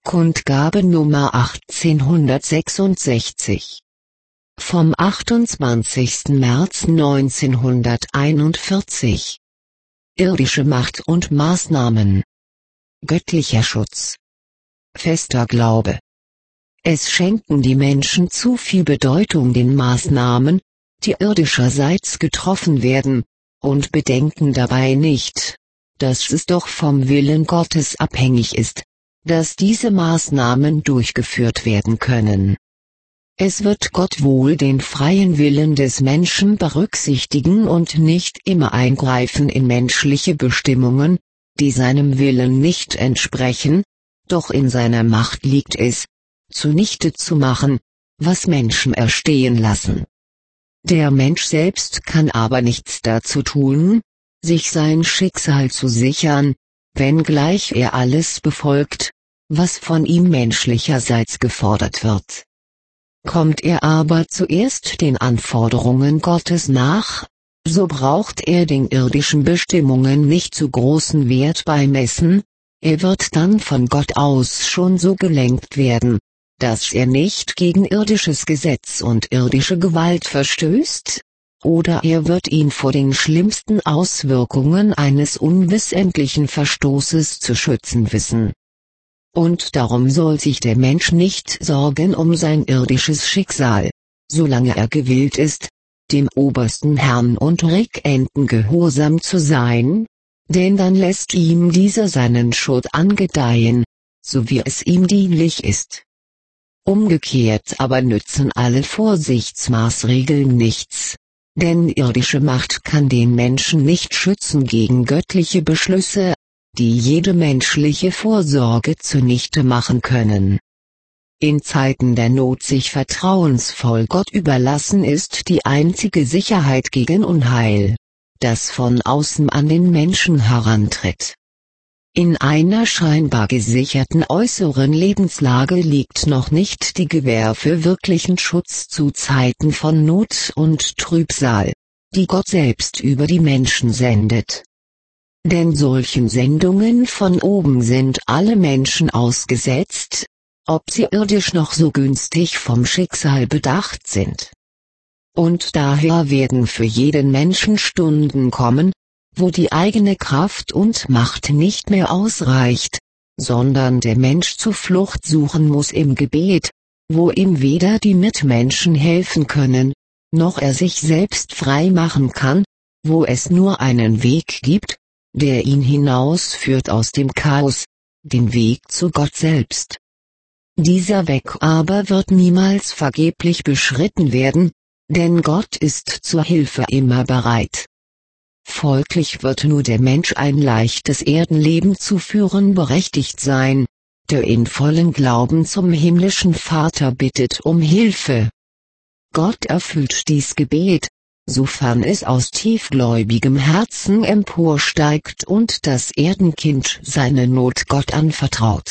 Kundgabe Nummer 1866. Vom 28. März 1941. Irdische Macht und Maßnahmen. Göttlicher Schutz. Fester Glaube. Es schenken die Menschen zu viel Bedeutung den Maßnahmen, die irdischerseits getroffen werden, und bedenken dabei nicht, dass es doch vom Willen Gottes abhängig ist, dass diese Maßnahmen durchgeführt werden können. Es wird Gott wohl den freien Willen des Menschen berücksichtigen und nicht immer eingreifen in menschliche Bestimmungen, die seinem Willen nicht entsprechen, doch in seiner Macht liegt es, zunichte zu machen, was Menschen erstehen lassen. Der Mensch selbst kann aber nichts dazu tun, sich sein Schicksal zu sichern, wenngleich er alles befolgt, was von ihm menschlicherseits gefordert wird. Kommt er aber zuerst den Anforderungen Gottes nach, so braucht er den irdischen Bestimmungen nicht zu großen Wert beimessen, er wird dann von Gott aus schon so gelenkt werden, dass er nicht gegen irdisches Gesetz und irdische Gewalt verstößt, oder er wird ihn vor den schlimmsten Auswirkungen eines unwissentlichen Verstoßes zu schützen wissen. Und darum soll sich der Mensch nicht sorgen um sein irdisches Schicksal, solange er gewillt ist, dem obersten Herrn und Regenten gehorsam zu sein, denn dann lässt ihm dieser seinen Schutz angedeihen, so wie es ihm dienlich ist. Umgekehrt aber nützen alle Vorsichtsmaßregeln nichts, denn irdische Macht kann den Menschen nicht schützen gegen göttliche Beschlüsse, die jede menschliche Vorsorge zunichte machen können. In Zeiten der Not sich vertrauensvoll Gott überlassen ist die einzige Sicherheit gegen Unheil, das von außen an den Menschen herantritt. In einer scheinbar gesicherten äußeren Lebenslage liegt noch nicht die Gewähr für wirklichen Schutz zu Zeiten von Not und Trübsal, die Gott selbst über die Menschen sendet. Denn solchen Sendungen von oben sind alle Menschen ausgesetzt, ob sie irdisch noch so günstig vom Schicksal bedacht sind. Und daher werden für jeden Menschen Stunden kommen, wo die eigene Kraft und Macht nicht mehr ausreicht, sondern der Mensch Zuflucht suchen muss im Gebet, wo ihm weder die Mitmenschen helfen können, noch er sich selbst frei machen kann, wo es nur einen Weg gibt, der ihn hinausführt aus dem Chaos, den Weg zu Gott selbst. Dieser Weg aber wird niemals vergeblich beschritten werden, denn Gott ist zur Hilfe immer bereit. Folglich wird nur der Mensch ein leichtes Erdenleben zu führen berechtigt sein, der in vollem Glauben zum himmlischen Vater bittet um Hilfe. Gott erfüllt dies Gebet, sofern es aus tiefgläubigem Herzen emporsteigt und das Erdenkind seine Not Gott anvertraut.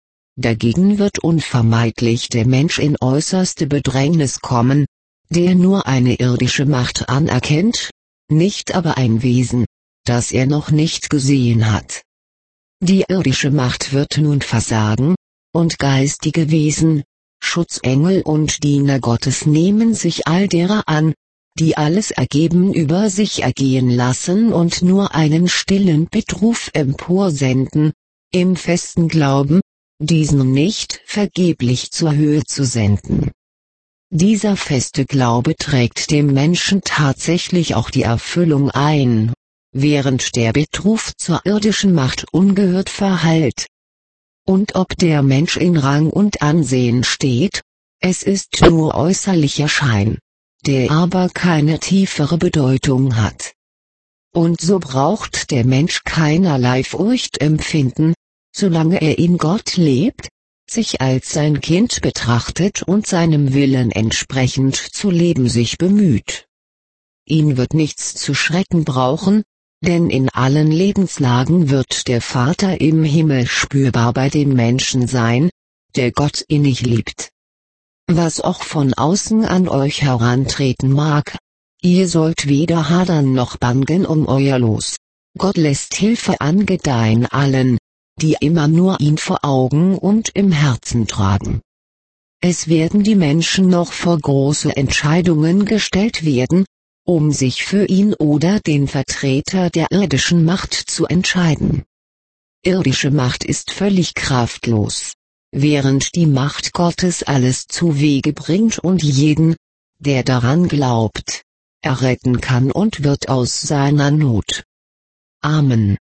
Dagegen wird unvermeidlich der Mensch in äußerste Bedrängnis kommen, der nur eine irdische Macht anerkennt, nicht aber ein Wesen, das er noch nicht gesehen hat. Die irdische Macht wird nun versagen, und geistige Wesen, Schutzengel und Diener Gottes nehmen sich all derer an, die alles Ergeben über sich ergehen lassen und nur einen stillen Bittruf emporsenden, im festen Glauben, diesen nicht vergeblich zur Höhe zu senden. Dieser feste Glaube trägt dem Menschen tatsächlich auch die Erfüllung ein, während der Bittruf zur irdischen Macht ungehört verhallt. Und ob der Mensch in Rang und Ansehen steht, es ist nur äußerlicher Schein, der aber keine tiefere Bedeutung hat. Und so braucht der Mensch keinerlei Furcht empfinden, solange er in Gott lebt, sich als sein Kind betrachtet und seinem Willen entsprechend zu leben sich bemüht. Ihn wird nichts zu schrecken brauchen, denn in allen Lebenslagen wird der Vater im Himmel spürbar bei dem Menschen sein, der Gott innig liebt. Was auch von außen an euch herantreten mag, ihr sollt weder hadern noch bangen um euer Los. Gott lässt Hilfe angedeihen allen, die immer nur ihn vor Augen und im Herzen tragen. Es werden die Menschen noch vor große Entscheidungen gestellt werden, um sich für ihn oder den Vertreter der irdischen Macht zu entscheiden. Irdische Macht ist völlig kraftlos, während die Macht Gottes alles zu Wege bringt und jeden, der daran glaubt, erretten kann und wird aus seiner Not. Amen.